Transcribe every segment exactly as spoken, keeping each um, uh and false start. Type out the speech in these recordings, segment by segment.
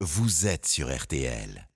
vous êtes sur R T L.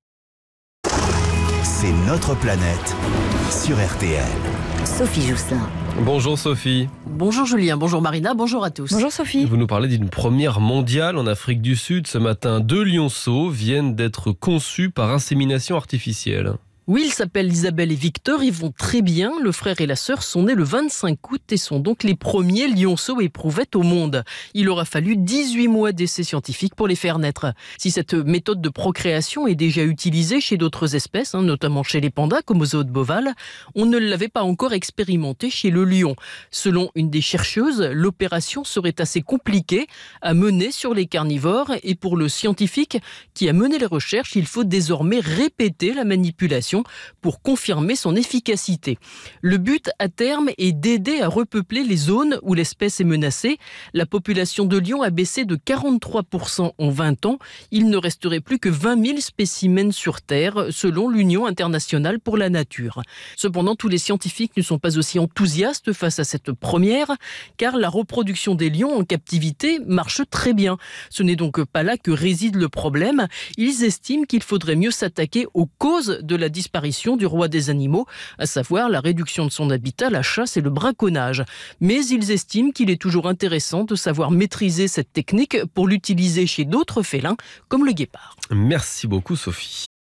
C'est notre planète sur R T L. Sophie Jousselin. Bonjour Sophie. Bonjour Julien, bonjour Marina, bonjour à tous. Bonjour Sophie. Vous nous parlez d'une première mondiale en Afrique du Sud. Ce matin, deux lionceaux viennent d'être conçus par insémination artificielle. Oui, ils s'appellent Isabelle et Victor, ils vont très bien. Le frère et la sœur sont nés le vingt-cinq août et sont donc les premiers lionceaux éprouvettes au monde. Il aura fallu dix-huit mois d'essais scientifiques pour les faire naître. Si cette méthode de procréation est déjà utilisée chez d'autres espèces, hein, notamment chez les pandas comme aux zoo de Beauval, on ne l'avait pas encore expérimenté chez le lion. Selon une des chercheuses, l'opération serait assez compliquée à mener sur les carnivores et pour le scientifique qui a mené les recherches, il faut désormais répéter la manipulation pour confirmer son efficacité. Le but à terme est d'aider à repeupler les zones où l'espèce est menacée. La population de lions a baissé de quarante-trois pour cent en vingt ans. Il ne resterait plus que vingt mille spécimens sur Terre, selon l'Union internationale pour la nature. Cependant, tous les scientifiques ne sont pas aussi enthousiastes face à cette première, car la reproduction des lions en captivité marche très bien. Ce n'est donc pas là que réside le problème. Ils estiment qu'il faudrait mieux s'attaquer aux causes de la disparition du roi des animaux, à savoir la réduction de son habitat, la chasse et le braconnage. Mais ils estiment qu'il est toujours intéressant de savoir maîtriser cette technique pour l'utiliser chez d'autres félins, comme le guépard. Merci beaucoup Sophie.